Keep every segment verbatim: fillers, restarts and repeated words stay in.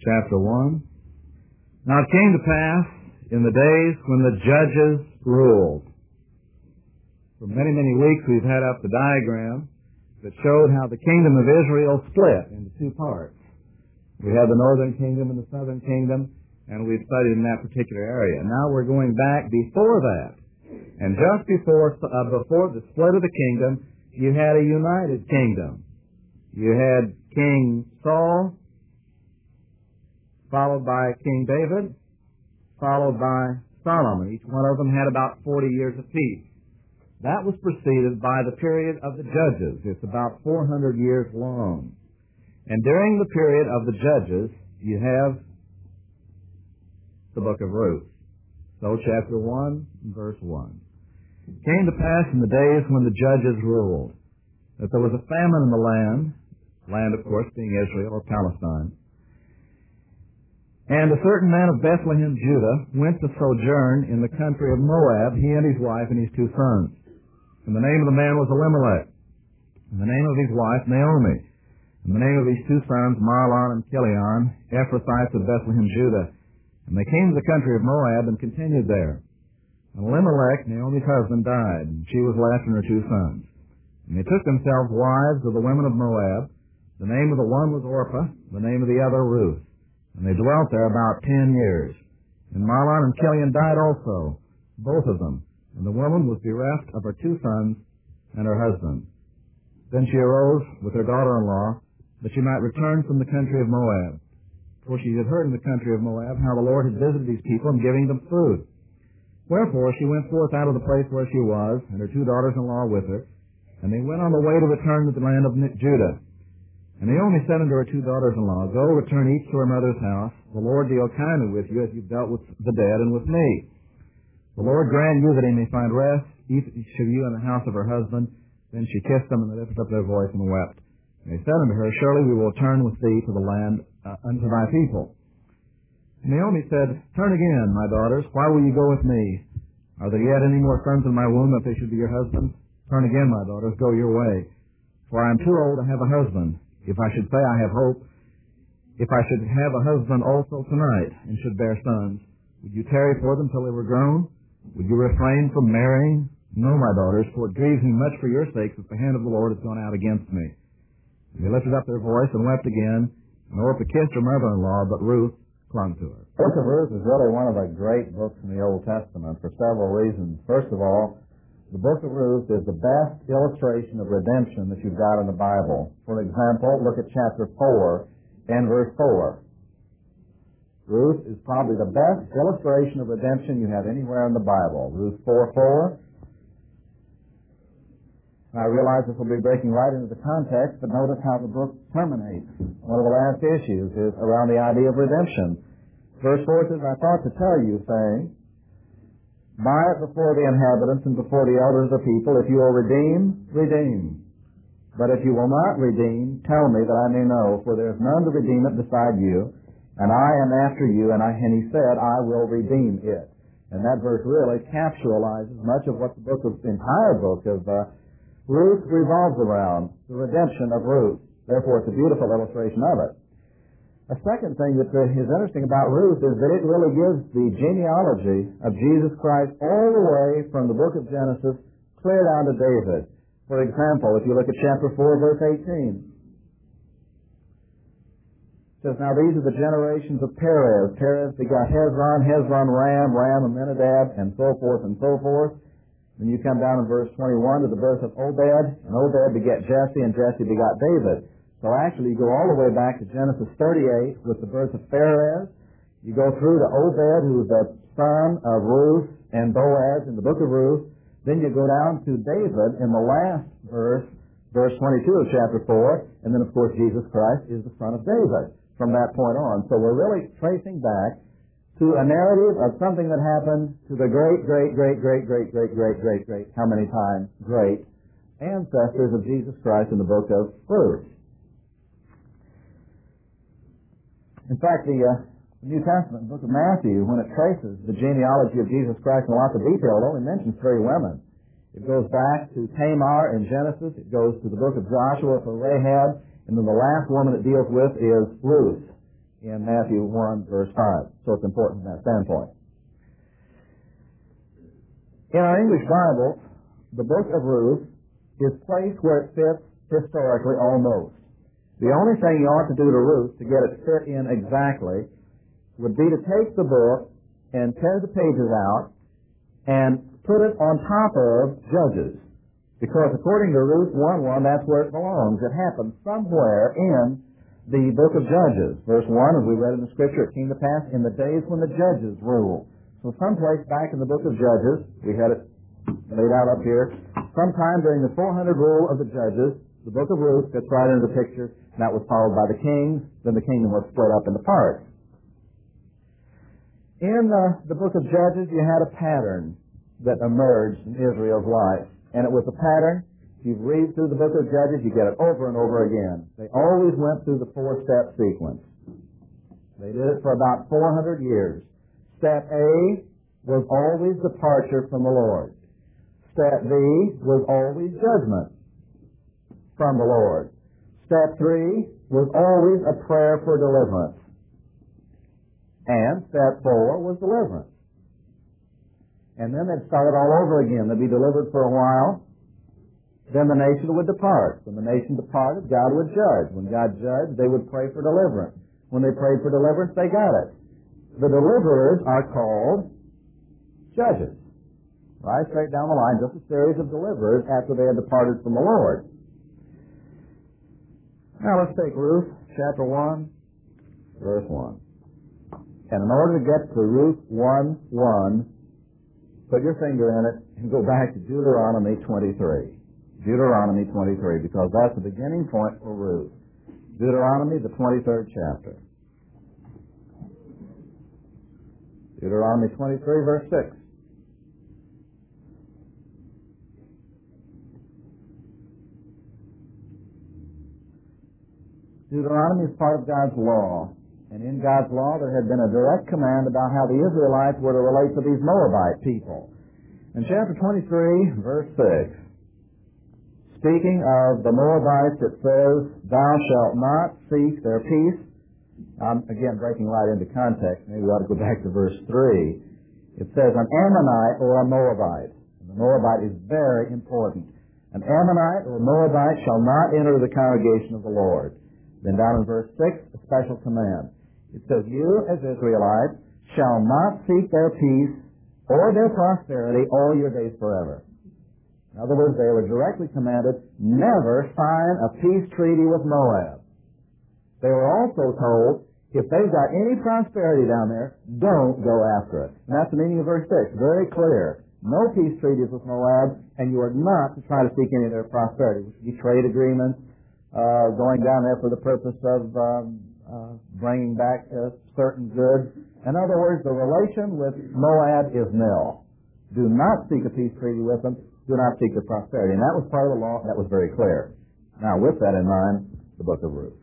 chapter one. Now it came to pass in the days when the judges ruled. For many, many weeks we've had up the diagram that showed how the kingdom of Israel split into two parts. We had the northern kingdom and the southern kingdom, and we've studied in that particular area. Now we're going back before that. And just before, uh, before the split of the kingdom, you had a united kingdom. You had King Saul, followed by King David, followed by Solomon. Each one of them had about forty years apiece. That was preceded by the period of the judges. It's about four hundred years long. And during the period of the judges, you have the book of Ruth. So chapter one, verse one. It came to pass in the days when the judges ruled that there was a famine in the land, land of course being Israel or Palestine. And a certain man of Bethlehem, Judah, went to sojourn in the country of Moab, he and his wife and his two sons. And the name of the man was Elimelech, and the name of his wife Naomi, and the name of his two sons Mahlon and Chilion, Ephrathites of Bethlehem, Judah. And they came to the country of Moab and continued there. And Elimelech, Naomi's husband, died, and she was left and her two sons. And they took themselves wives of the women of Moab. The name of the one was Orpah, the name of the other Ruth. And they dwelt there about ten years. And Mahlon and Chilion died also, both of them. And the woman was bereft of her two sons and her husband. Then she arose with her daughter-in-law, that she might return from the country of Moab. For she had heard in the country of Moab how the Lord had visited these people in giving them food. Wherefore she went forth out of the place where she was, and her two daughters-in-law with her, and they went on the way to return to the land of Judah. And Naomi said unto her two daughters-in-law, Go, return each to her mother's house. The Lord deal kindly with you as you've dealt with the dead and with me. The Lord grant you that he may find rest, each of you in the house of her husband. Then she kissed them, and they lifted up their voice and wept. And they said unto her, Surely we will turn with thee to the land uh, unto thy people. And Naomi said, Turn again, my daughters. Why will you go with me? Are there yet any more sons in my womb that they should be your husbands? Turn again, my daughters, go your way. For I am too old to have a husband. If I should say I have hope, if I should have a husband also tonight, and should bear sons, would you tarry for them till they were grown? Would you refrain from marrying? No, my daughters, for it grieves me much for your sakes that the hand of the Lord has gone out against me. And they lifted up their voice and wept again, and Orpah kissed her mother-in-law, but Ruth clung to her. The book of Ruth is really one of the great books in the Old Testament for several reasons. First of all, the book of Ruth is the best illustration of redemption that you've got in the Bible. For example, look at chapter four and verse four. Ruth is probably the best illustration of redemption you have anywhere in the Bible. Ruth four four. I realize this will be breaking right into the context, but notice how the book terminates. One of the last issues is around the idea of redemption. Verse four says, I thought to tell you, saying, Buy it before the inhabitants and before the elders of the people. If you will redeem, redeem. But if you will not redeem, tell me that I may know, for there is none to redeem it beside you, and I am after you, and, I, and he said, I will redeem it. And that verse really capsulizes much of what the book of, the entire book of uh, Ruth revolves around, the redemption of Ruth. Therefore, it's a beautiful illustration of it. A second thing that is interesting about Ruth is that it really gives the genealogy of Jesus Christ all the way from the book of Genesis clear down to David. For example, if you look at chapter four, verse eighteen, it says, Now these are the generations of Perez. Perez begot Hezron, Hezron Ram, Ram Amminadab, and so forth and so forth. Then you come down in verse twenty-one to the birth of Obed, and Obed begat Jesse, and Jesse begot David. So actually you go all the way back to Genesis thirty-eight with the birth of Perez. You go through to Obed, who is the son of Ruth and Boaz in the book of Ruth. Then you go down to David in the last verse, verse twenty-two of chapter four, and then of course Jesus Christ is the son of David from that point on. So we're really tracing back to a narrative of something that happened to the great, great, great, great, great, great, great, great, great, how many times, great ancestors of Jesus Christ in the book of Ruth. In fact, the uh, New Testament, the book of Matthew, when it traces the genealogy of Jesus Christ in lots of detail, it only mentions three women. It goes back to Tamar in Genesis. It goes to the book of Joshua for Rahab. And then the last woman it deals with is Ruth. in Matthew one, verse five. So it's important from that standpoint. In our English Bible, the book of Ruth is placed where it fits historically almost. The only thing you ought to do to Ruth to get it fit in exactly would be to take the book and tear the pages out and put it on top of Judges. Because according to Ruth one one, that's where it belongs. It happened somewhere in the book of Judges. Verse one, as we read in the Scripture, it came to pass in the days when the judges ruled. So someplace back in the book of Judges, we had it laid out up here, sometime during the four hundred rule of the judges, the book of Ruth gets right into the picture, and that was followed by the kings. Then the kingdom was split up into parts. In uh, the book of Judges, you had a pattern that emerged in Israel's life. And it was a pattern. If you read through the book of Judges, you get it over and over again. They always went through the four-step sequence. They did it for about four hundred years. Step A was always departure from the Lord. Step B was always judgment from the Lord. Step three was always a prayer for deliverance. And step four was deliverance. And then they'd start it all over again. They'd be delivered for a while. Then the nation would depart. When the nation departed, God would judge. When God judged, they would pray for deliverance. When they prayed for deliverance, they got it. The deliverers are called judges. Right? Straight down the line, just a series of deliverers after they had departed from the Lord. Now let's take Ruth, chapter one, verse one. And in order to get to Ruth one one, put your finger in it and go back to Deuteronomy twenty-three. Deuteronomy twenty-three, because that's the beginning point for Ruth. Deuteronomy, the twenty-third chapter. Deuteronomy twenty-three, verse six. Deuteronomy is part of God's law. And in God's law, there had been a direct command about how the Israelites were to relate to these Moabite people. In chapter twenty-three, verse six, speaking of the Moabites, it says, "Thou shalt not seek their peace." I'm, again, breaking right into context. Maybe we ought to go back to verse three. It says, "An Ammonite or a Moabite." And the Moabite is very important. "An Ammonite or a Moabite shall not enter the congregation of the Lord." Then down in verse six, a special command. It says, "You, as Israelites, shall not seek their peace or their prosperity all your days forever." In other words, they were directly commanded, never sign a peace treaty with Moab. They were also told, if they've got any prosperity down there, don't go after it. And that's the meaning of verse six. Very clear. No peace treaties with Moab, and you are not to try to seek any of their prosperity, which would be trade agreements, uh, going down there for the purpose of um, uh, bringing back uh, certain goods. In other words, the relation with Moab is nil. Do not seek a peace treaty with them. Do not seek their prosperity. And that was part of the law. That was very clear. Now, with that in mind, the book of Ruth.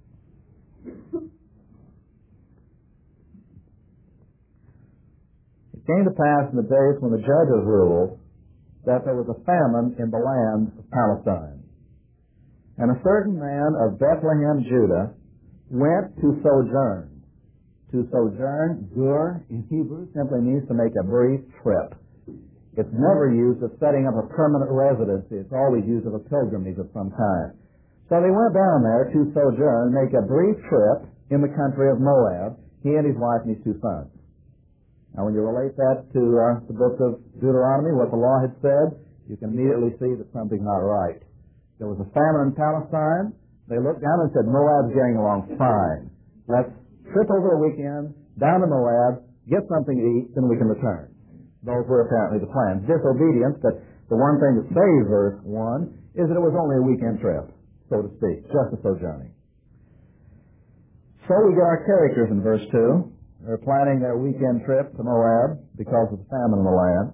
It came to pass in the days when the judges ruled that there was a famine in the land of Palestine. And a certain man of Bethlehem, Judah, went to sojourn. To sojourn, gur, in Hebrew, simply means to make a brief trip. It's never used of setting up a permanent residency. It's always used of a pilgrimage of some kind. So they went down there to sojourn, make a brief trip in the country of Moab, he and his wife and his two sons. Now, when you relate that to uh, the book of Deuteronomy, what the law had said, you can immediately see that something's not right. There was a famine in Palestine. They looked down and said, Moab's getting along fine. Let's trip over a weekend, down to Moab, get something to eat, then we can return. Those were apparently the plans. Disobedience, but the one thing that saves verse one is that it was only a weekend trip, so to speak, just a sojourning. So we get our characters in verse two. They're planning their weekend trip to Moab because of the famine in the land.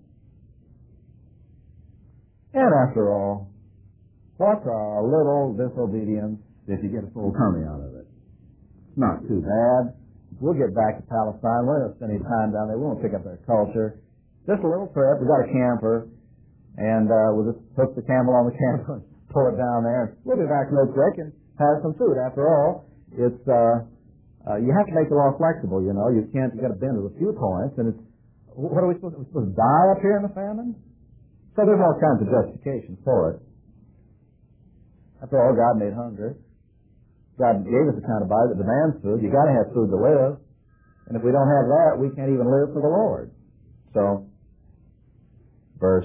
And after all, what's a little disobedience if you get a full tummy out of it? It's not too bad. We'll get back to Palestine. We're not spending time down there. We won't pick up their culture. Just a little trip. We've got a camper, and uh, we'll just hook the camel on the camper and pull it down there. We'll be back real quick and have some food. After all, it's uh, Uh, you have to make the law flexible, you know. You can't, you got to bend it a few points, and it's, what are we supposed to, are we supposed to die up here in the famine? So there's all kinds of justifications for it. After all, God made hunger. God gave us a kind of body that demands food. You got to have food to live. And if we don't have that, we can't even live for the Lord. So, verse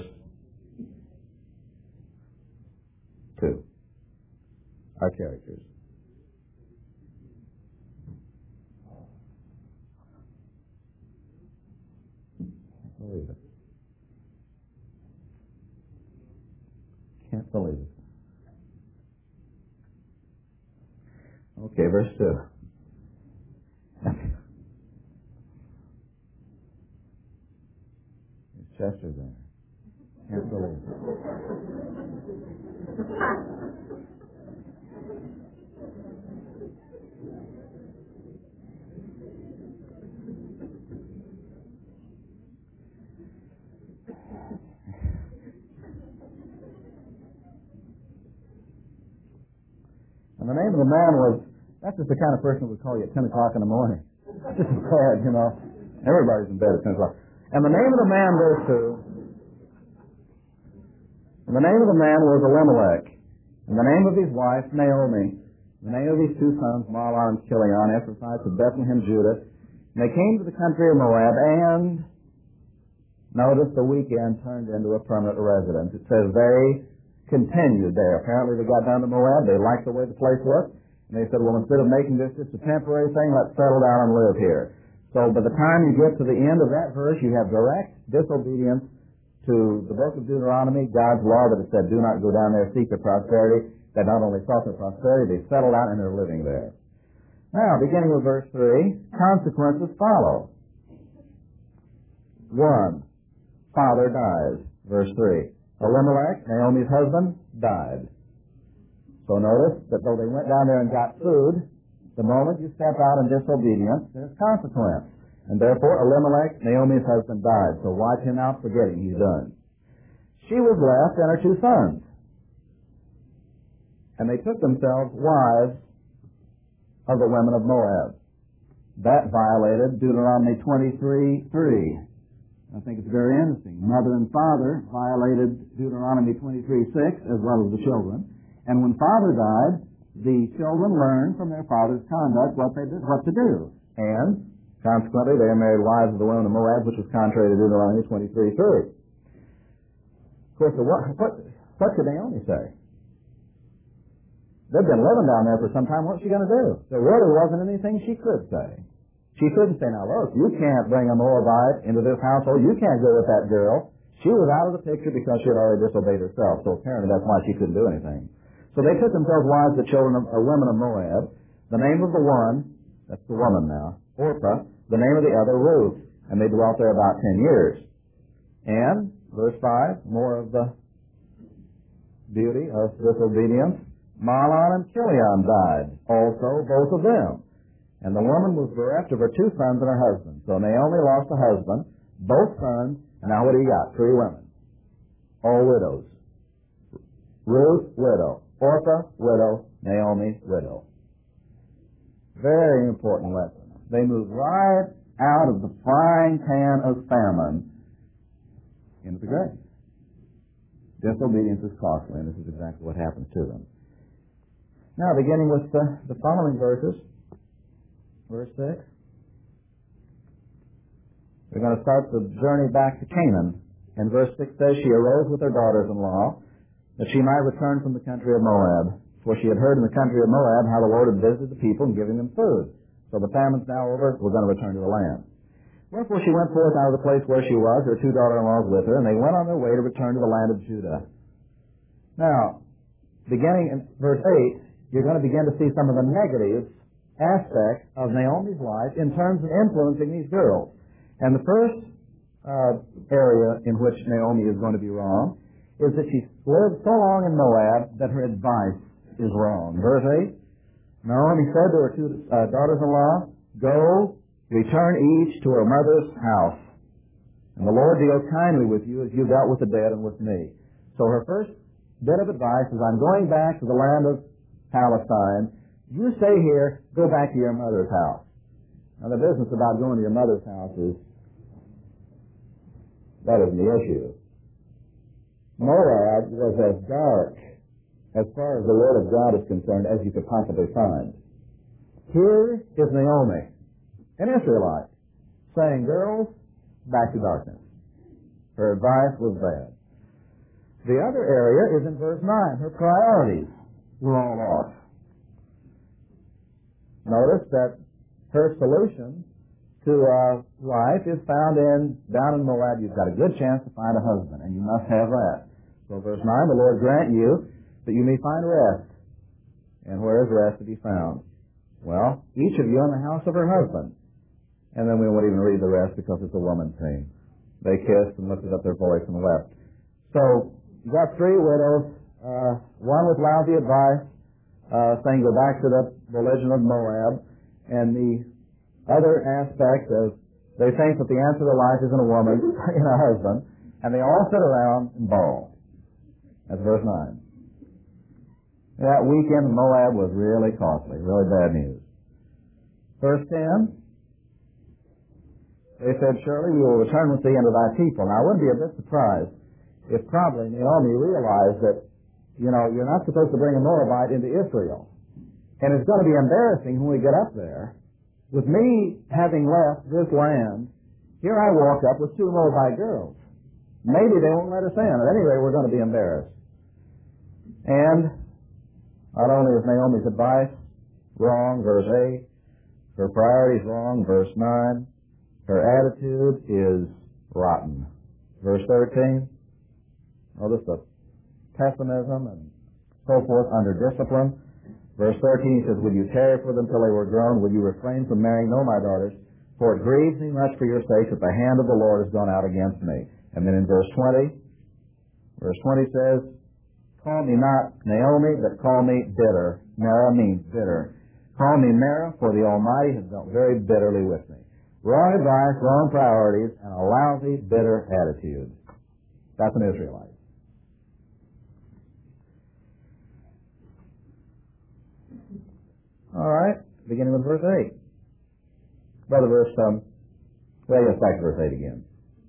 two. Our characters. Can't believe it. Can't believe it. Okay, verse two. Chester there. Can't believe it. And the name of the man was, that's just the kind of person that would call you at ten o'clock in the morning. This is bad, you know. Everybody's in bed at ten o'clock. And the name of the man, verse two, and the name of the man was Elimelech, and the name of his wife, Naomi, the name of his two sons, Mahlon and Chilion, Ephrathites of Bethlehem, Judah. And they came to the country of Moab, and notice the weekend turned into a permanent residence. It says they continued there. Apparently they got down to Moab, they liked the way the place looked, and they said, well, instead of making this just a temporary thing, let's settle down and live here. So by the time you get to the end of that verse, you have direct disobedience to the book of Deuteronomy, God's law that it said, do not go down there, seek their prosperity. They not only sought their prosperity, they settled out and they're living there. Now, beginning with verse three, consequences follow. One, father dies. Verse three. Elimelech, Naomi's husband, died. So notice that though they went down there and got food, the moment you step out in disobedience, there's consequence. And therefore, Elimelech, Naomi's husband, died. So watch him out, forgetting he's done. She was left and her two sons. And they took themselves wives of the women of Moab. That violated Deuteronomy twenty-three three. I think it's very interesting. Mother and father violated Deuteronomy twenty-three six as well as the children. And when father died, the children learned from their father's conduct what they did, what to do. And consequently, they married wives of the women of Moab, which was contrary to Deuteronomy twenty-three three. Of course, what, what, what could Naomi say? They've been living down there for some time. What's she going to do? There really wasn't anything she could say. She couldn't say, now look, you can't bring a Moabite into this household. You can't go with that girl. She was out of the picture because she had already disobeyed herself. So apparently that's why she couldn't do anything. So they took themselves wives of children of, or women of Moab. The name of the one, that's the woman now, Orpah. The name of the other, Ruth. And they dwelt there about ten years. And, verse five, more of the beauty of disobedience. Mahlon and Chilion died, also both of them. And the woman was bereft of her two sons and her husband. So Naomi lost a husband, both sons, and now what do you got? Three women. All widows. Ruth, widow. Orpah, widow. Naomi, widow. Very important lesson. They moved right out of the frying pan of famine into the grave. Disobedience is costly, and this is exactly what happens to them. Now, beginning with the, the following verses, verse six, we're going to start the journey back to Canaan. And verse six says, she arose with her daughters-in-law, that she might return from the country of Moab. For she had heard in the country of Moab how the Lord had visited the people and given them food. So the famine's now over, we're going to return to the land. Wherefore she went forth out of the place where she was, her two daughter-in-laws with her, and they went on their way to return to the land of Judah. Now, beginning in verse eight, you're going to begin to see some of the negative aspects of Naomi's life in terms of influencing these girls. And the first uh, area in which Naomi is going to be wrong is that she lived so long in Moab that her advice is wrong. Verse eight, Naomi said to her two uh, daughters-in-law, go, return each to her mother's house, and the Lord deal kindly with you as you dealt with the dead and with me. So her first bit of advice is, I'm going back to the land of Palestine. You stay here, go back to your mother's house. Now, the business about going to your mother's house is, that isn't the issue. Moab was as dark, as far as the Word of God is concerned, as you could possibly find. Here is Naomi, an Israelite, saying, girls, back to darkness. Her advice was bad. The other area is in verse nine. Her priorities were all off. Notice that her solution to uh, life is found in, down in Moab, you've got a good chance to find a husband, and you must have that. So verse nine, the Lord grant you that you may find rest. And where is rest to be found? Well, each of you in the house of her husband. And then we won't even read the rest because it's a woman's theme. They kissed and lifted up their voice and wept. So, you got three widows, uh, one with lousy advice, uh, saying go back to the religion of Moab, and the other aspect of they think that the answer to life is in a woman, in a husband, and they all sit around and bawl. That's verse nine. That weekend in Moab was really costly, really bad news. Verse ten, they said, surely we will return with thee unto thy people. Now, I wouldn't be a bit surprised if probably Naomi realized that, you know, you're not supposed to bring a Moabite into Israel. And it's going to be embarrassing when we get up there. With me having left this land, here I walk up with two Moabite girls. Maybe they won't let us in. At any rate, we're going to be embarrassed. And not only is Naomi's advice wrong, verse eight, her priorities wrong, verse nine, her attitude is rotten. Verse thirteen, notice the pessimism and so forth under discipline. Verse thirteen, he says, would you tarry for them till they were grown? Would you refrain from marrying? No, my daughters, for it grieves me much for your sake that the hand of the Lord has gone out against me. And then in verse twenty, verse twenty says, call me not Naomi, but call me bitter. Mara means bitter. Call me Mara, for the Almighty has dealt very bitterly with me. Wrong advice, wrong priorities, and a lousy, bitter attitude. That's an Israelite. All right, beginning with verse eight. Brother, verse, um, well, yes, back to verse eight again.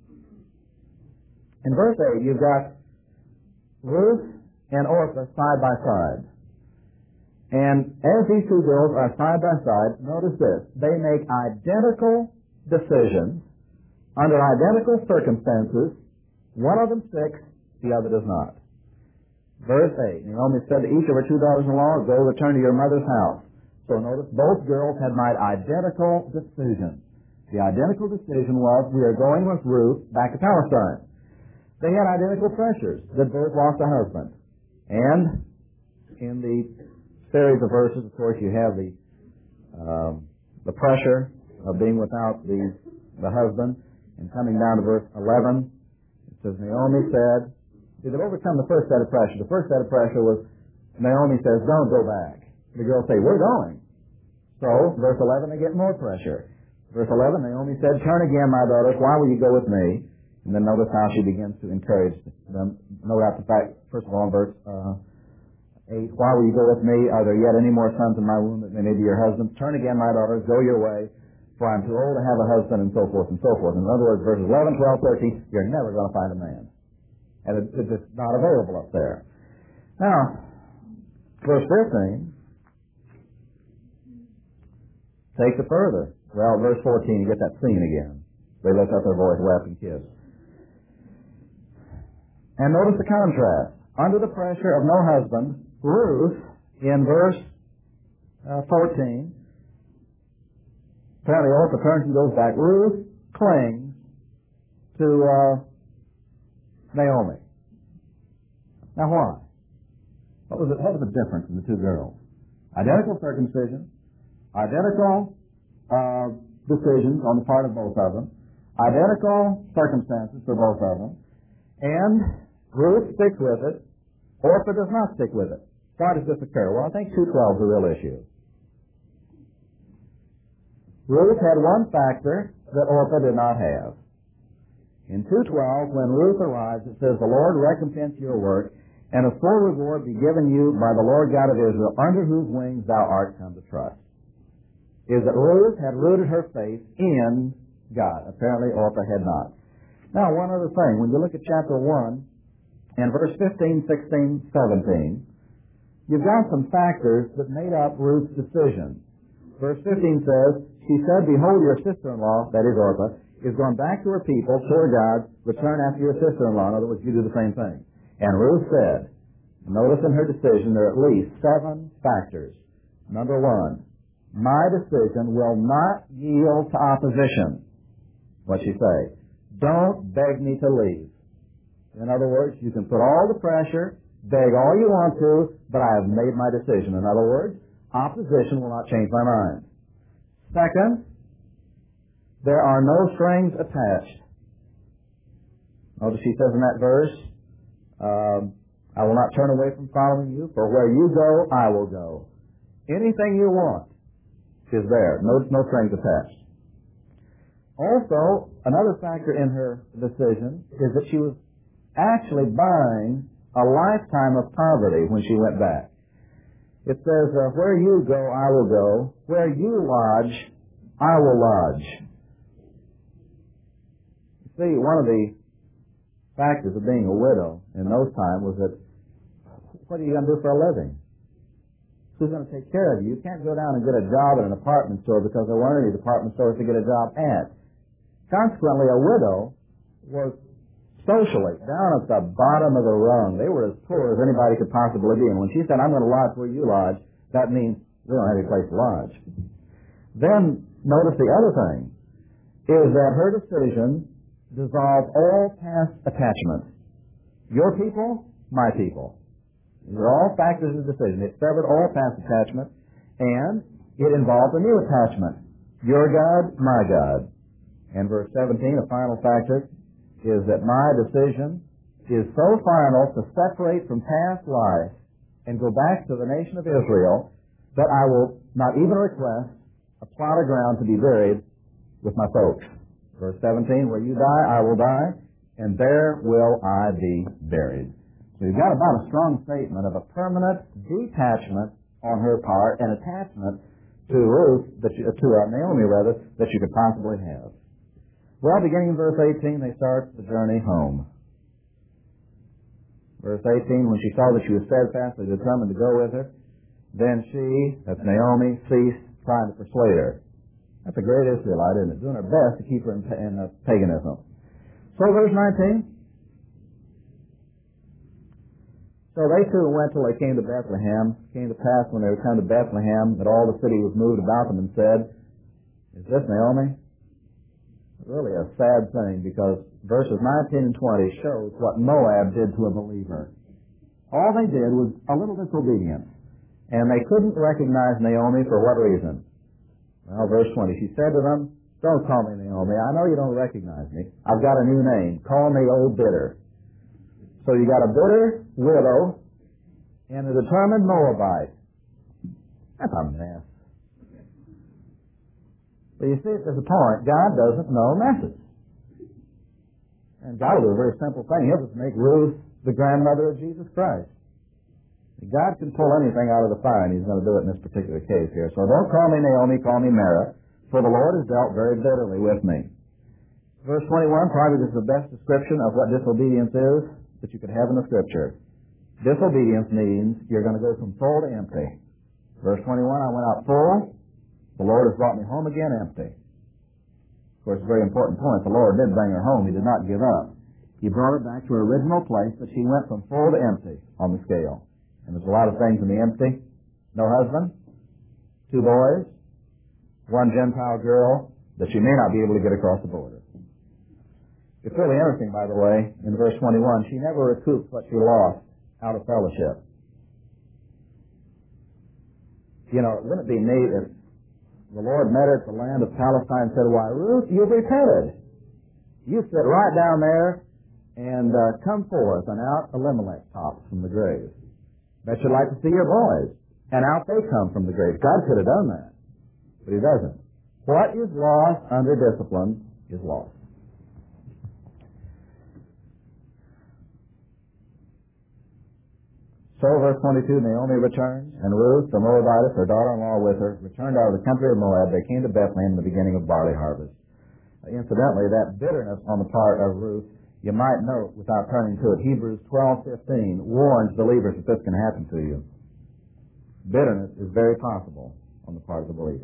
In verse eight, you've got Ruth and Orpah side by side. And as these two girls are side by side, notice this. They make identical decisions under identical circumstances. One of them sticks, the other does not. Verse eight, Naomi said to each of her two daughters-in-law, go return to your mother's house. So notice both girls had made identical decisions. The identical decision was, we are going with Ruth back to Palestine. They had identical pressures that both lost a husband. And in the series of verses, of course, you have the um, the pressure of being without the the husband. And coming down to verse eleven, it says, Naomi said, see, they've overcome the first set of pressure. The first set of pressure was, Naomi says, don't go back. The girls say, we're going. So, verse eleven, they get more pressure. Verse eleven, Naomi said, turn again, my daughters, why will you go with me? And then notice how she begins to encourage them. Note out the fact, first of all, in verse uh, eight, why will you go with me? Are there yet any more sons in my womb that may be your husbands? Turn again, my daughters, go your way, for I'm too old to have a husband, and so forth and so forth. In other words, verses eleven, twelve, thirteen, you're never going to find a man. And it, it's just not available up there. Now, verse fifteen takes it further. Well, verse fourteen, you get that scene again. They lift up their voice, wept, and kissed. And notice the contrast. Under the pressure of no husband, Ruth, in verse uh, fourteen, apparently Orpah turns and goes back. Ruth clings to uh, Naomi. Now why? What was, it, what was the difference in the two girls? Identical circumcision, identical uh, decisions on the part of both of them, identical circumstances for both of them, and Ruth sticks with it. Orpah does not stick with it. Why does this occur? Well, I think two twelve is a real issue. Ruth had one factor that Orpah did not have. In two twelve, when Ruth arrives, it says, the Lord recompense your work, and a full reward be given you by the Lord God of Israel, under whose wings thou art come to trust. is that Ruth had rooted her faith in God. Apparently, Orpah had not. Now, one other thing. When you look at chapter one, and verse fifteen, sixteen, seventeen, you've got some factors that made up Ruth's decision. Verse fifteen says, she said, behold, your sister-in-law, that is Orpah, is gone back to her people, to her God, return after your sister-in-law. In other words, you do the same thing. And Ruth said, notice in her decision there are at least seven factors. Number one, my decision will not yield to opposition. What'd she say? Don't beg me to leave. In other words, you can put all the pressure, beg all you want to, but I have made my decision. In other words, opposition will not change my mind. Second, there are no strings attached. Notice she says in that verse, um, I will not turn away from following you, for where you go, I will go. Anything you want is there. No, no strings attached. Also, another factor in her decision is that she was actually buying a lifetime of poverty when she went back. It says, uh, where you go, I will go. Where you lodge, I will lodge. You see, one of the factors of being a widow in those times was that, what are you going to do for a living? Who's going to take care of you? You can't go down and get a job at an apartment store because there weren't any department stores to get a job at. Consequently, a widow was socially down at the bottom of the rung. They were as poor as anybody could possibly be. And when she said, I'm going to lodge where you lodge, that means we don't have any place to lodge. Then, notice the other thing, is that her decision dissolved all past attachments. Your people, my people. These are all factors of the decision. It severed all past attachment, and it involved a new attachment. Your God, my God. And verse seventeen, a final factor, is that my decision is so final to separate from past life and go back to the nation of Israel that I will not even request a plot of ground to be buried with my folks. Verse seventeen, where you die, I will die, and there will I be buried. So you've got about a strong statement of a permanent detachment on her part and attachment to Ruth, that you, to uh, Naomi rather, that you could possibly have. Well, beginning in verse eighteen, they start the journey home. Verse eighteen, when she saw that she was steadfastly determined to go with her, then she, that's Naomi, ceased trying to persuade her. That's a great Israelite, isn't it? Doing her best to keep her in, in uh, paganism. So, verse nineteen. So they two went till they came to Bethlehem. It came to pass when they were come to Bethlehem that all the city was moved about them and said, is this Naomi? Really a sad thing, because verses nineteen and twenty shows what Moab did to a believer. All they did was a little disobedience, and they couldn't recognize Naomi for what reason? Well, verse twenty, she said to them, don't call me Naomi. I know you don't recognize me. I've got a new name. Call me Old Bitter. So you got a bitter widow and a determined Moabite. That's a mess. But you see, there's a point. God doesn't know messes. And God will do a very simple thing. He'll just make Ruth the grandmother of Jesus Christ. God can pull anything out of the fire, and He's going to do it in this particular case here. So don't call me Naomi, call me Mara, for the Lord has dealt very bitterly with me. Verse twenty-one, probably this is the best description of what disobedience is that you could have in the Scripture. Disobedience means you're going to go from full to empty. Verse twenty-one, I went out full. The Lord has brought me home again empty. Of course, a very important point. The Lord did bring her home. He did not give up. He brought her back to her original place, but she went from full to empty on the scale. And there's a lot of things in the empty. No husband, two boys, one Gentile girl that she may not be able to get across the border. It's really interesting, by the way, in verse twenty-one, she never recouped what she lost out of fellowship. You know, wouldn't it be neat if the Lord met her at the land of Palestine and said, why, Ruth, you've repented. You sit right down there and uh, come forth, and out Elimelech pops from the grave. Bet you'd like to see your boys. And out they come from the grave. God could have done that, but He doesn't. What is lost under discipline is lost. So, verse twenty-two, Naomi returned, and Ruth, the Moabitess, her daughter-in-law with her, returned out of the country of Moab. They came to Bethlehem in the beginning of barley harvest. Uh, incidentally, that bitterness on the part of Ruth, you might note, without turning to it, Hebrews twelve fifteen warns believers that this can happen to you. Bitterness is very possible on the part of the believer.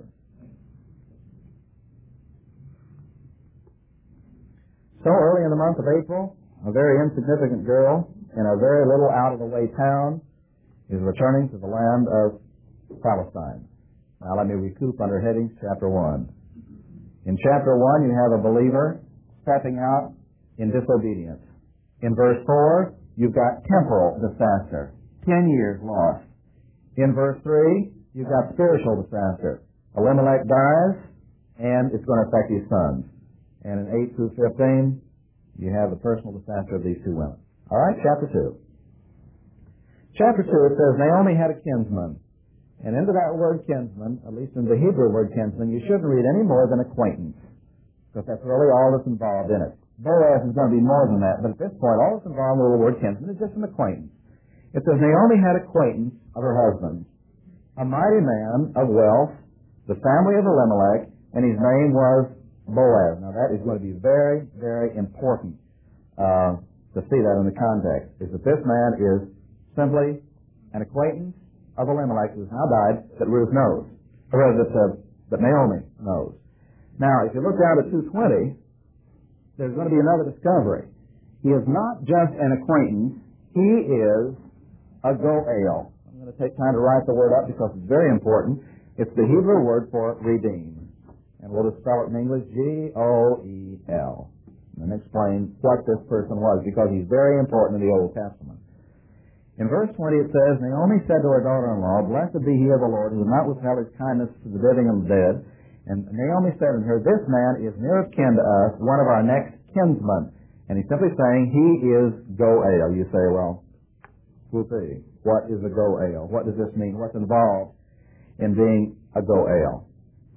So, early in the month of April, a very insignificant girl in a very little out-of-the-way town is returning to the land of Palestine. Now let me recoup under headings chapter one. In chapter one, you have a believer stepping out in disobedience. In verse four, you've got temporal disaster, ten years lost. In verse three, you've got spiritual disaster. Elimelech dies, and it's going to affect his sons. And in eight through fifteen, you have the personal disaster of these two women. All right, chapter two. Chapter two, it says, Naomi had a kinsman. And into that word kinsman, at least in the Hebrew word kinsman, you shouldn't read any more than acquaintance, because that's really all that's involved in it. Boaz is going to be more than that, but at this point, all that's involved with the word kinsman is just an acquaintance. It says, Naomi had acquaintance of her husband, a mighty man of wealth, the family of Elimelech, and his name was Boaz. Now that is going to be very, very important uh, to see that in the context, is that this man is simply an acquaintance of Elimelech, who has now died, that Ruth knows, or rather that, uh, that Naomi knows. Now, if you look down at two twenty, there's going to be another discovery. He is not just an acquaintance, he is a goel. I'm going to take time to write the word up because it's very important. It's the Hebrew word for redeem. And we'll just spell it in English, G O E L. And explain what this person was, because he's very important in the Old Testament. In verse twenty it says, Naomi said to her daughter-in-law, Blessed be he of the Lord, who has not withheld his kindness to the living and the dead. And Naomi said unto her, This man is near of kin to us, one of our next kinsmen. And he's simply saying, he is goel. You say, well, whoopee. What is a goel? What does this mean? What's involved in being a goel?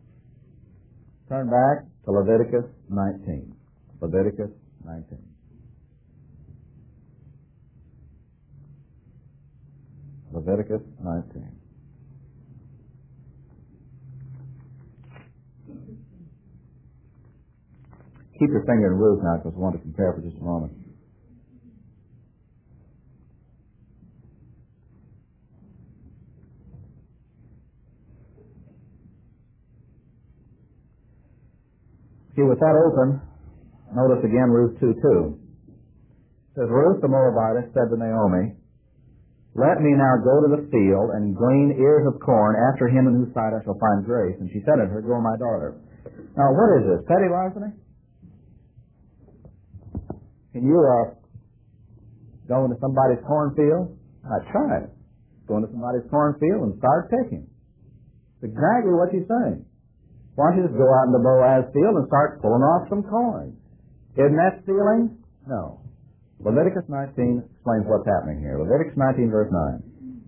Turn back to Leviticus nineteen. Leviticus nineteen. Leviticus nineteen. Keep your finger in Ruth now, because I want to compare for just a moment. See, with that open, notice again Ruth two two. It says, Ruth the Moabitess said to Naomi, Let me now go to the field and glean ears of corn after him in whose sight I shall find grace. And she said unto her, Go, my daughter. Now, what is this? Petty larceny? Can you uh, go into somebody's cornfield? I tried. Go into somebody's cornfield and start picking. It's exactly what she's saying. Why don't you just go out in the Boaz field and start pulling off some corn? Isn't that stealing? No. Leviticus nineteen explains what's happening here. Leviticus nineteen, verse nine.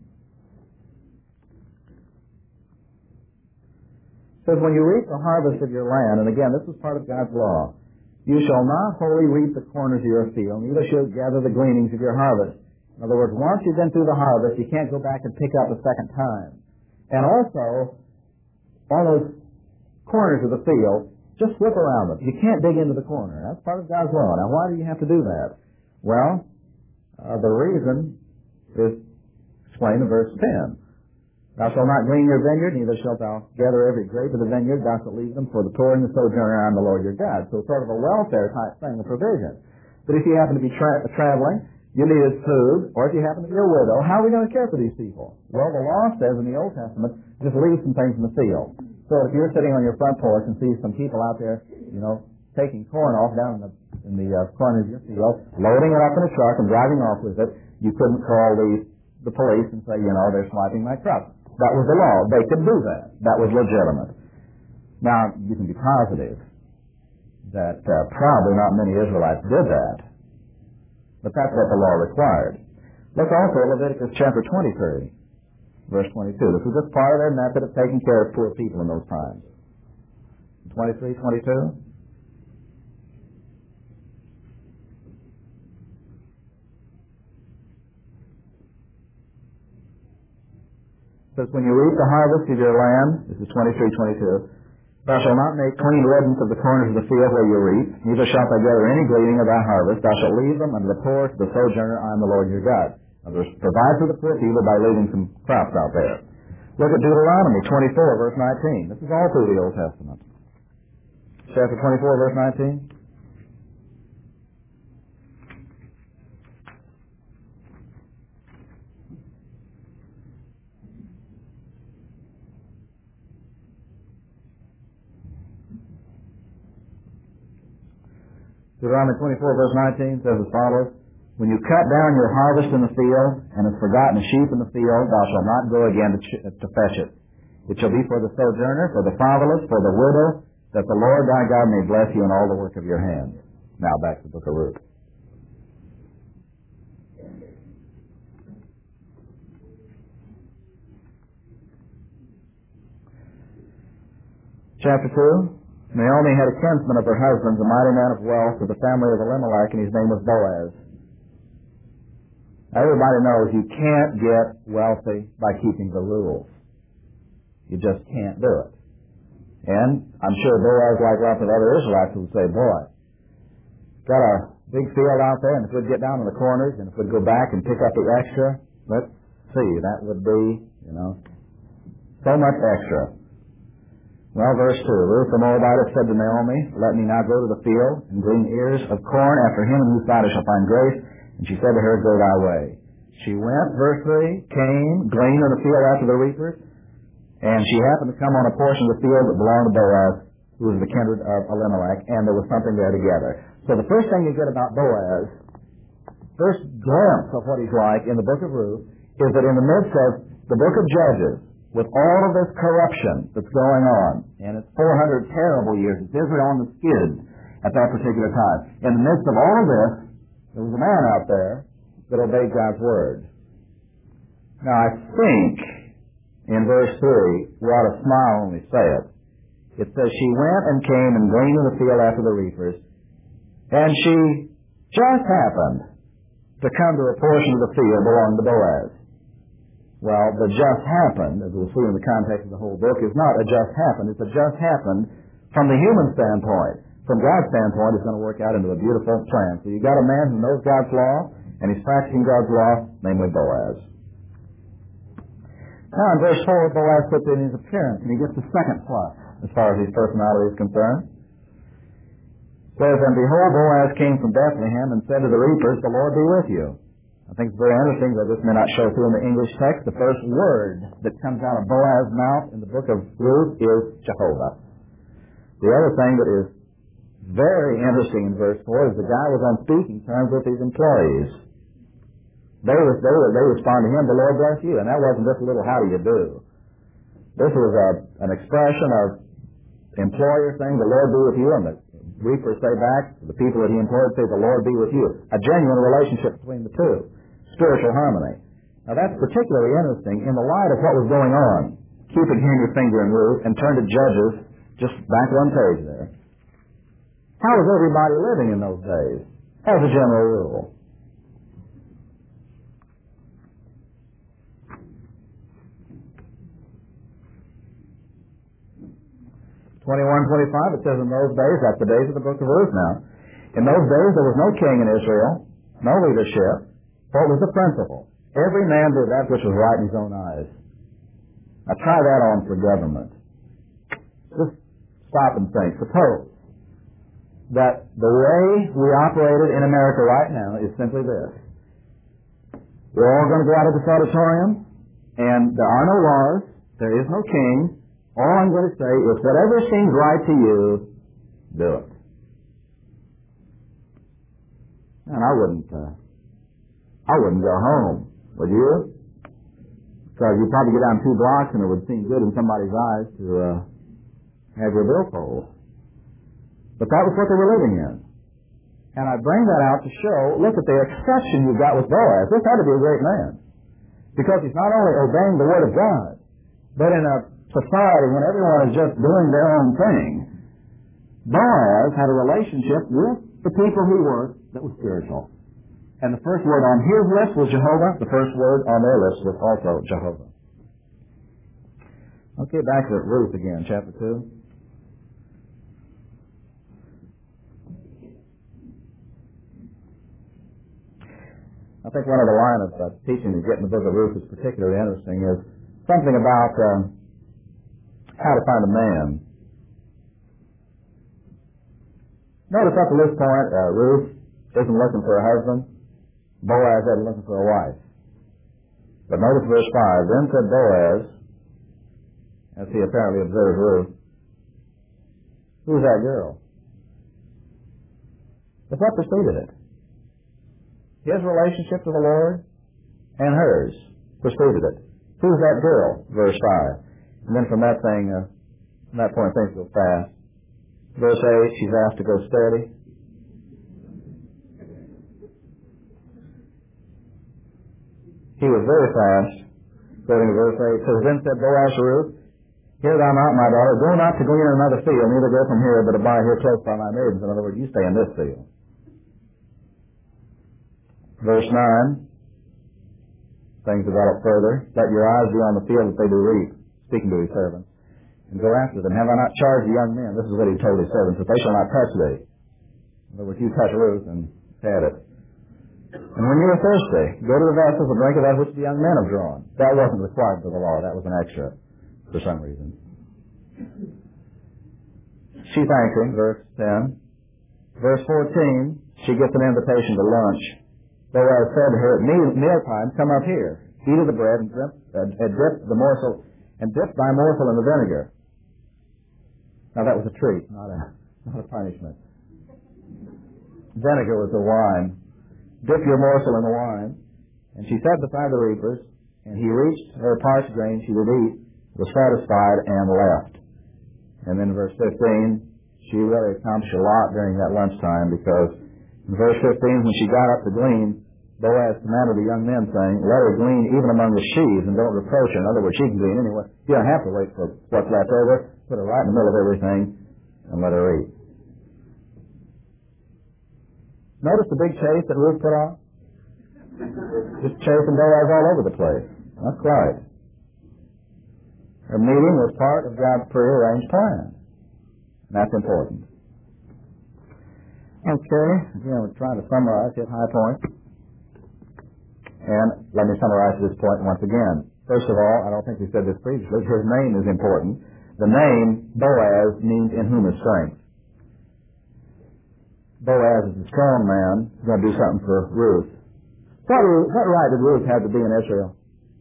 It says, When you reap the harvest of your land, and again, this is part of God's law, you shall not wholly reap the corners of your field, neither shall you gather the gleanings of your harvest. In other words, once you've been through the harvest, you can't go back and pick up a second time. And also, all those corners of the field, just flip around them. You can't dig into the corner. That's part of God's law. Now, why do you have to do that? Well, uh, the reason is explained in verse ten. Thou shalt not glean your vineyard, neither shalt thou gather every grape of the vineyard. Thou shalt leave them for the poor and the sojourner. I am the Lord your God. So sort of a welfare type thing, a provision. But if you happen to be tra- traveling, you needed food, or if you happen to be a widow, how are we going to care for these people? Well, the law says in the Old Testament, just leave some things in the field. So if you're sitting on your front porch and see some people out there, you know, taking corn off down in the in the uh, corner of your field, loading it up in a truck and driving off with it, you couldn't call the the police and say, you know, they're swiping my truck. That was the law. They could do that. That was legitimate. Now, you can be positive that uh, probably not many Israelites did that, but that's what the law required. Look also at Leviticus chapter twenty-three, verse twenty-two. This was just part of their method of taking care of poor people in those times. twenty-three, twenty-two. says, when you reap the harvest of your land, this is twenty-three twenty-two, thou shalt not make clean riddance of the corners of the field where you reap, neither shalt thou gather any gleaning of thy harvest. Thou shalt leave them unto the poor, to the sojourner. I am the Lord your God. Now, there's provide for the poor people by leaving some crops out there. Look at Deuteronomy twenty-four, verse nineteen. This is all through the Old Testament. Chapter twenty-four, verse nineteen. Deuteronomy twenty-four, verse nineteen says as follows, when you cut down your harvest in the field, and have forgotten a sheep in the field, thou shalt not go again to, ch- to fetch it. It shall be for the sojourner, for the fatherless, for the widow, that the Lord thy God may bless you in all the work of your hands. Now back to the book of Ruth. Chapter two. Naomi had a kinsman of her husband's, a mighty man of wealth, of the family of Elimelech, and his name was Boaz. Everybody knows you can't get wealthy by keeping the rules. You just can't do it. And I'm sure Boaz, like lots of other Israelites, would say, boy, got a big field out there, and if we'd get down in the corners, and if we'd go back and pick up the extra, let's see, that would be, you know, so much extra. Well, verse two, Ruth the Moabitess said to Naomi, let me now go to the field and glean ears of corn after him in whose side I shall find grace. And she said to her, go thy way. She went, verse three, came, gleaned in the field after the reapers, and she happened to come on a portion of the field that belonged to Boaz, who was the kindred of Elimelech, and there was something there together. So the first thing you get about Boaz, first glimpse of what he's like in the book of Ruth, is that in the midst of the book of Judges, with all of this corruption that's going on, and it's four hundred terrible years, it's Israel on the skids at that particular time. In the midst of all of this, there was a man out there that obeyed God's word. Now I think in verse three, we ought to smile when we say it. It says, she went and came and gleaned in the field after the reapers, and she just happened to come to a portion of the field belonging to Boaz. Well, the just happened, as we'll see in the context of the whole book, is not a just happened. It's a just happened from the human standpoint. From God's standpoint, it's going to work out into a beautiful plan. So you've got a man who knows God's law, and he's practicing God's law, namely Boaz. Now in verse four, Boaz puts in his appearance, and he gets the second plus as far as his personality is concerned. It says, and behold, Boaz came from Bethlehem and said to the reapers, the Lord be with you. I think it's very interesting that this may not show through in the English text. The first word that comes out of Boaz's mouth in the book of Ruth is Jehovah. The other thing that is very interesting in verse four is the guy was on speaking terms with his employees. They, was, they, were, they respond to him, the Lord bless you. And that wasn't just a little how do you do. This was a, an expression of employer saying, the Lord be with you, and the reapers say back, the people that he employed say, the Lord be with you. A genuine relationship between the two. Spiritual harmony. Now that's particularly interesting in the light of what was going on. Keep again your finger in Ruth and turn to Judges, just back one page there. How was everybody living in those days? As a general rule. twenty-one twenty-five, it says in those days, that's the days of the book of Ruth now. In those days there was no king in Israel, no leadership. What was the principle? Every man did that which was right in his own eyes. Now try that on for government. Just stop and think. Suppose that the way we operate it in America right now is simply this. We're all going to go out of this auditorium, and there are no laws, there is no king. All I'm going to say is whatever seems right to you, do it. And I wouldn't, uh, I wouldn't go home, would you? Because you'd probably get down two blocks and it would seem good in somebody's eyes to uh, have your billfold. But that was what they were living in. And I bring that out to show, look at the exception you've got with Boaz. This had to be a great man. Because he's not only obeying the Word of God, but in a society when everyone is just doing their own thing, Boaz had a relationship with the people he worked that was spiritual. And the first word on his lips was Jehovah. The first word on their lips was also Jehovah. Okay, back to Ruth again, chapter two. I think one of the line of uh, teaching that get in the book of Ruth is particularly interesting is something about uh, how to find a man. Notice up to this point, uh, Ruth isn't looking for a husband. Boaz isn't looking for a wife. But notice verse five. Then said Boaz, as he apparently observed Ruth, "Who's that girl?" But what preceded it? His relationship to the Lord and hers preceded it. Who's that girl? Verse five. And then from that thing, uh, from that point, things go fast. Verse eight, she's asked to go study. He was very fast. Quoting to verse eight, says, Then said Boaz to Ruth, Hear thou not, my daughter, go not to glean in another field, neither go from here, but abide here close by my maidens. In other words, you stay in this field. Verse nine, things develop further. Let your eyes be on the field that they do reap, speaking to his servants, and go after them. Have I not charged the young men? This is what he told his servants, that they shall not touch thee. In other words, you touch Ruth and had it. And when you are thirsty, go to the vessels and drink of that which the young men have drawn. That wasn't required by the law. That was an extra for some reason. She thanked him, verse ten. Verse fourteen, she gets an invitation to lunch. Boaz said to her at meal, mealtime, come up here, eat of the bread and dip, uh, uh, dip the morsel, and dip thy morsel in the vinegar. Now that was a treat, not a, not a punishment. Vinegar was the wine. Dip your morsel in the wine. And she sat beside the reapers, and he reached her parched grain she would eat, was satisfied, and left. And then in verse fifteen, she really accomplished a lot during that lunchtime, because in verse fifteen, when she got up to glean, Boaz commanded the young men, saying, Let her glean even among the sheaves, and don't reproach her. In other words, she can glean anyway. You don't have to wait for what's left over. Put her right in the middle of everything, and let her eat. Notice the big chase that Ruth put on? Just chasing Boaz all over the place. Not quite. Her meeting was part of God's prearranged plan. And that's important. Okay, again, we're trying to summarize, hit high points. And let me summarize this point once again. First of all, I don't think we said this previously, his name is important. The name, Boaz, means in whom is strength. Boaz is a strong man who's going to do something for Ruth. What, what right did Ruth have to be in Israel?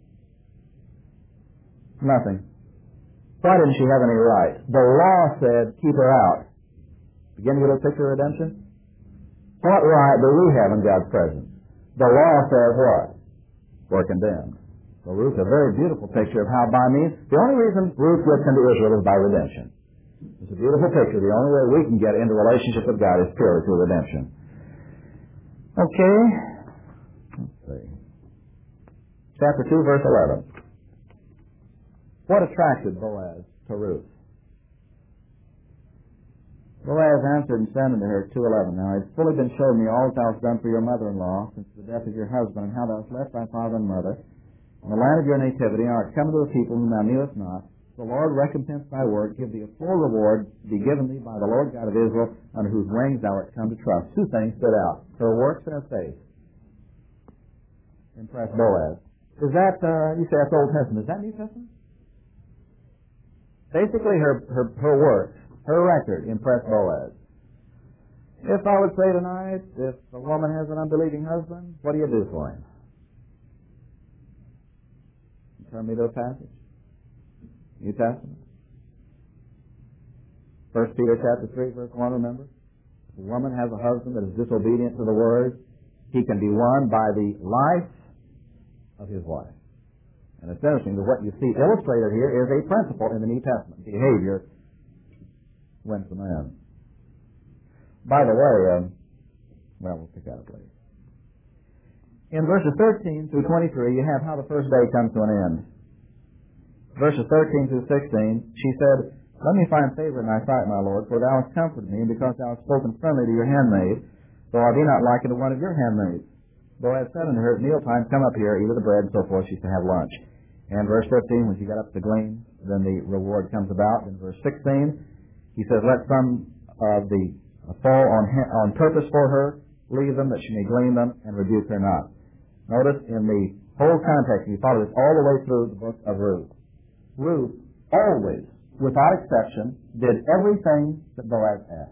Nothing. Why didn't she have any right? The law said, keep her out. Begin to get a picture of redemption? What right do we have in God's presence? The law says what? We're condemned. So Ruth, a very beautiful picture of how by means, the only reason Ruth gets into Israel is by redemption. It's a beautiful picture. The only way we can get into relationship with God is purely through redemption. Okay. Let's see. Chapter two, verse eleven. What attracted Boaz to Ruth? Boaz answered and said unto her, two eleven, Now it has fully been showed me all that thou hast done for your mother-in-law since the death of your husband, and how thou hast left thy father and mother, in the land of your nativity, and art come to a people whom thou knewest not. The Lord recompense thy work, give thee a full reward, be given thee by the Lord God of Israel, under whose wings thou art come to trust. Two things stood out. Her works and her faith impressed Boaz. Is that, uh, you say that's Old Testament. Is that New Testament? Basically, her, her, her works, her record impressed Boaz. If I would say tonight, if a woman has an unbelieving husband, what do you do for him? Turn me to a passage. New Testament. First Peter chapter three, verse one, remember? If a woman has a husband that is disobedient to the word, he can be won by the life of his wife. And it's interesting that what you see illustrated here is a principle in the New Testament. Behavior wins the man. By the way, um, well, we'll pick that up later. In verses thirteen through twenty-three, you have how the first day comes to an end. Verses thirteen through sixteen, she said, Let me find favor in thy sight, my Lord, for thou hast comforted me, and because thou hast spoken friendly to your handmaid, though I be not like unto one of your handmaids. Boaz said unto her at mealtime, Come up here, eat of the bread, and so forth. She said, Have lunch. And verse fifteen, when she got up to glean, then the reward comes about. In verse sixteen, he says, let some of the fall on, on purpose for her, leave them that she may glean them, and rebuke her not. Notice in the whole context, you follow this all the way through the book of Ruth. Ruth always, without exception, did everything that Boaz asked.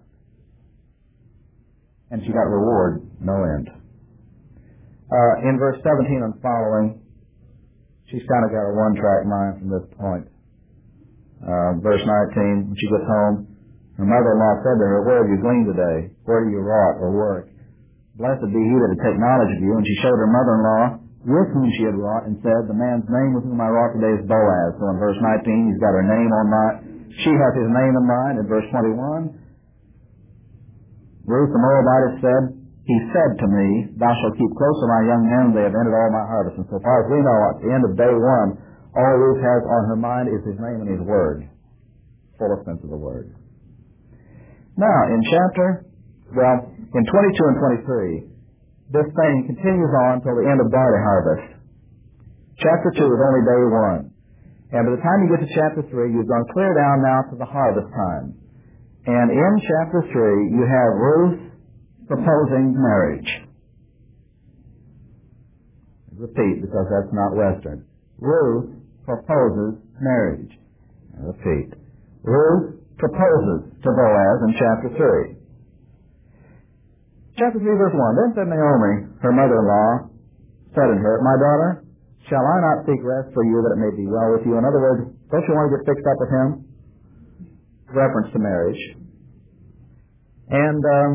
And she got reward, no end. Uh, in verse seventeen and following, she's kind of got a one-track mind from this point. Uh, verse nineteen, when she gets home, her mother-in-law said to her, where have you gleaned today? Where do you wrought or work? Blessed be he that had taken knowledge of you. And she showed her mother-in-law with whom she had wrought, and said, the man's name with whom I wrought today is Boaz. So in verse nineteen, he's got her name on mind. She has his name in mind. In verse twenty-one, Ruth the Moabitess said, he said to me, thou shalt keep close to my young men, they have ended all my harvest. And so far as we know, at the end of day one, all Ruth has on her mind is his name and his word. Full sense of the word. Now, in chapter, well, in twenty-two and twenty-three, this thing continues on until the end of barley harvest. Chapter two is only day one. And by the time you get to chapter three, you've gone clear down now to the harvest time. And in chapter three, you have Ruth proposing marriage. Repeat, because that's not Western. Ruth proposes marriage. I repeat. Ruth proposes to Boaz in chapter three. Chapter three, verse one. Then said Naomi, her mother-in-law, said unto her, my daughter, shall I not seek rest for you that it may be well with you? In other words, don't you want to get fixed up with him? Reference to marriage. And um,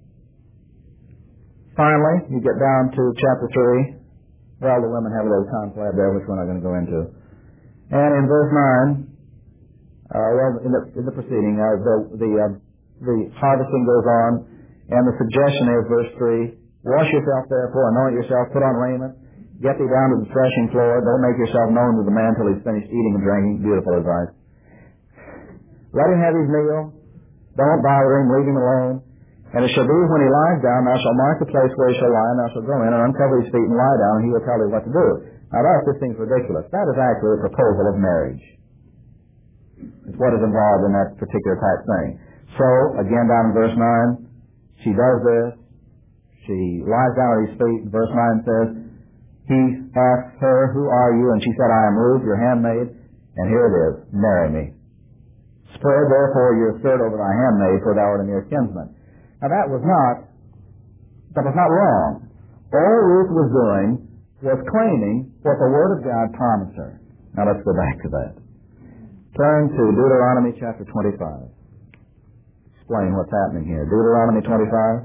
finally, you get down to chapter three. Well, the women have a little conflict there, which we're not going to go into. And in verse nine, uh, well, in the, in the proceeding, uh, the the, uh, the harvesting goes on, and the suggestion is, verse three, wash yourself therefore, anoint yourself, put on raiment, get thee down to the threshing floor, don't make yourself known to the man till he's finished eating and drinking. Beautiful advice. Let him have his meal, don't bother him, leave him alone. And it shall be when he lies down, thou shalt mark the place where he shall lie, and thou shalt go in and uncover his feet and lie down, and he will tell thee what to do. Now that just seems ridiculous. That is actually a proposal of marriage. It's what is involved in that particular type thing. So, again down in verse nine, she does this. She lies down at his feet. Verse nine says, he asked her, who are you? And she said, I am Ruth, your handmaid. And here it is, marry me. Spread therefore your skirt over thy handmaid, for thou art a near kinsman. Now that was not, that was not wrong. All Ruth was doing was claiming what the Word of God promised her. Now let's go back to that. Turn to Deuteronomy chapter twenty-five. Explain what's happening here. Deuteronomy twenty-five.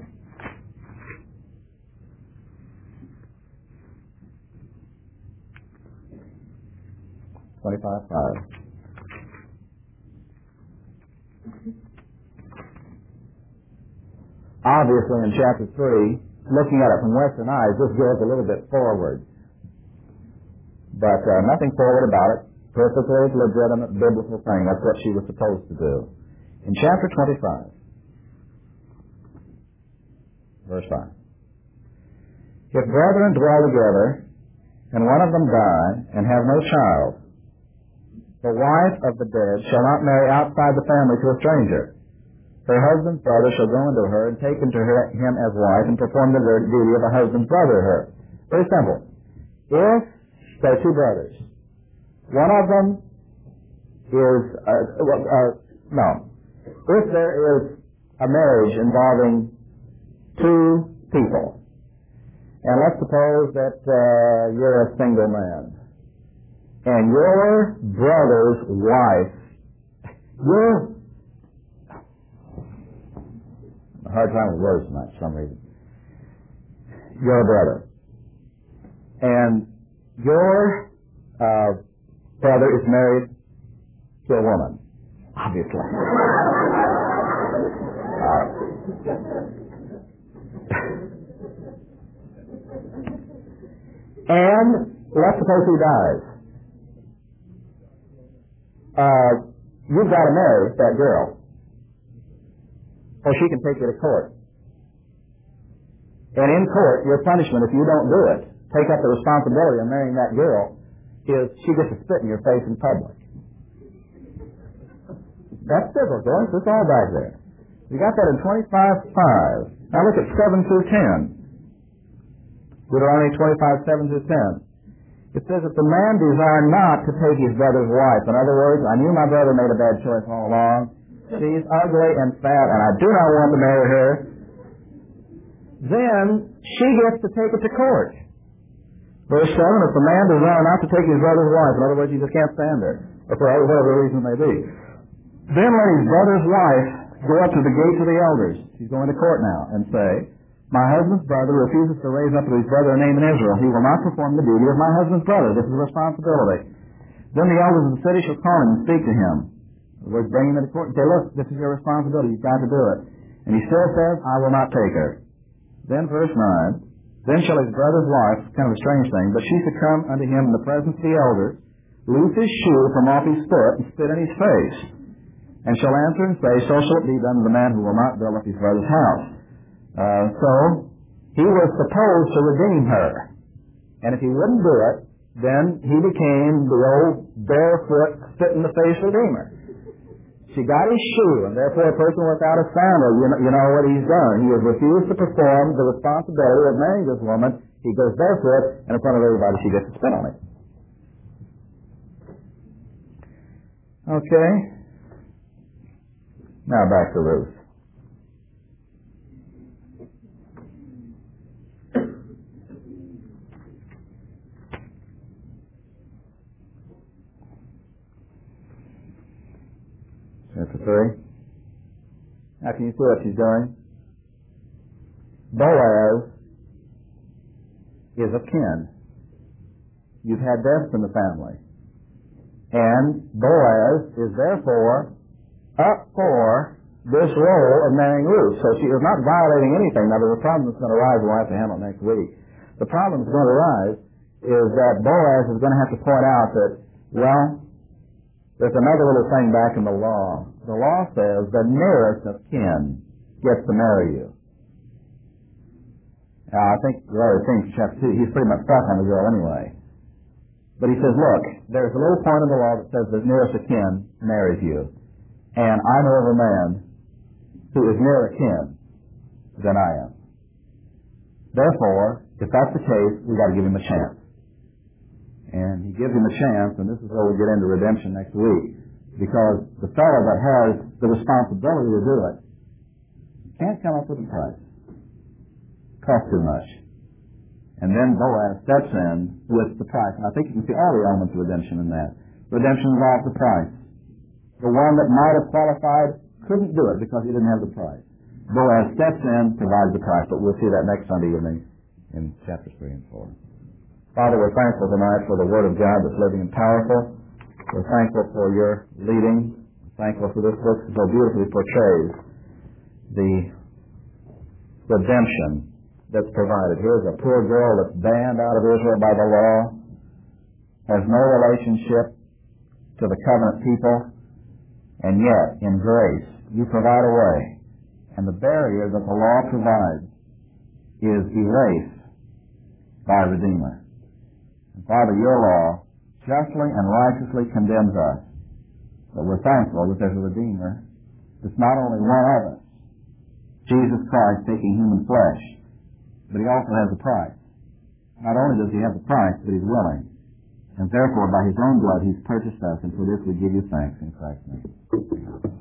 twenty-five five. Obviously, in chapter three, looking at it from Western eyes, this goes a little bit forward. But uh, nothing forward about it. Perfectly legitimate biblical thing. That's what she was supposed to do. In chapter twenty-five, verse five. If brethren dwell together, and one of them die, and have no child, the wife of the dead shall not marry outside the family to a stranger. Her husband's brother shall go into her, and take unto her him as wife, and perform the duty of a husband's brother to her. Very simple. If there are two brothers, one of them is, uh, uh, no, if there is a marriage involving two people, and let's suppose that uh, you're a single man, and your brother's wife, your a hard time with words tonight for some reason. Your brother. And your uh, brother is married to a woman, obviously. uh, and let's suppose he dies. Uh, you've got to marry that girl, or she can take you to court. And in court, your punishment, if you don't do it, take up the responsibility of marrying that girl, is she gets to spit in your face in public. That's biblical. It's all back there. You got that in twenty-five five. Now look at seven through ten. Deuteronomy twenty-five, seven through ten. It says, if the man desire not to take his brother's wife, in other words, I knew my brother made a bad choice all along, she's ugly and fat, and I do not want to marry her, then she gets to take it to court. Verse seven, if the man desire not to take his brother's wife, in other words, he just can't stand her, or for whatever reason it may be, then let his brother's wife go up to the gates of the elders. She's going to court now, and say, my husband's brother refuses to raise up to his brother a name in Israel. He will not perform the duty of my husband's brother. This is a responsibility. Then the elders of the city shall call him and speak to him. In other words, bring him into court and say, look, this is your responsibility. You've got to do it. And he still says, I will not take her. Then verse nine, then shall his brother's wife, kind of a strange thing, but she shall come unto him in the presence of the elders, loose his shoe from off his foot, and spit in his face, and shall answer and say, so shall it be done to the man who will not build up his brother's house. Uh, so, he was supposed to redeem her. And if he wouldn't do it, then he became the old barefoot, spit-in-the-face redeemer. She got his shoe, and therefore a person without a sandal, you know, you know what he's done. He has refused to perform the responsibility of marrying this woman. He goes barefoot, and in front of everybody she gets to spit on it. Okay. Now back to Ruth. Chapter three. Now can you see what she's doing? Boaz is of kin. You've had deaths in the family. And Boaz is therefore up for this role of marrying Ruth. So she is not violating anything. Now there's a problem that's going to arise we'll have to handle next week. The problem that's going to arise is that Boaz is going to have to point out that, well, there's another little thing back in the law. The law says the nearest of kin gets to marry you. Now, I think you already think chapter two, he's pretty much stuck on the girl anyway. But he says, look, there's a little point in the law that says the nearest of kin marries you. And I know of a man who is nearer kin than I am. Therefore, if that's the case, we've got to give him a chance. And he gives him a chance, and this is where we get into redemption next week. Because the fellow that has the responsibility to do it can't come up with a price. Costs too much. And then Boaz steps in with the price. And I think you can see all the elements of redemption in that. Redemption involves the price. The one that might have qualified couldn't do it because he didn't have the price. Boaz steps in, provides the price, but we'll see that next Sunday evening in chapters three and four. Father, we're thankful tonight for the Word of God that's living and powerful. We're thankful for your leading. We're thankful for this book that so beautifully portrays the redemption that's provided. Here's a poor girl that's banned out of Israel by the law, has no relationship to the covenant people, and yet, in grace, you provide a way. And the barrier that the law provides is erased by a Redeemer. And Father, your law justly and righteously condemns us. But we're thankful that there's a Redeemer that's not only one of us, Jesus Christ taking human flesh, but he also has a price. Not only does he have the price, but he's willing. And therefore, by his own blood, he's purchased us, and for this we give you thanks in Christ's name.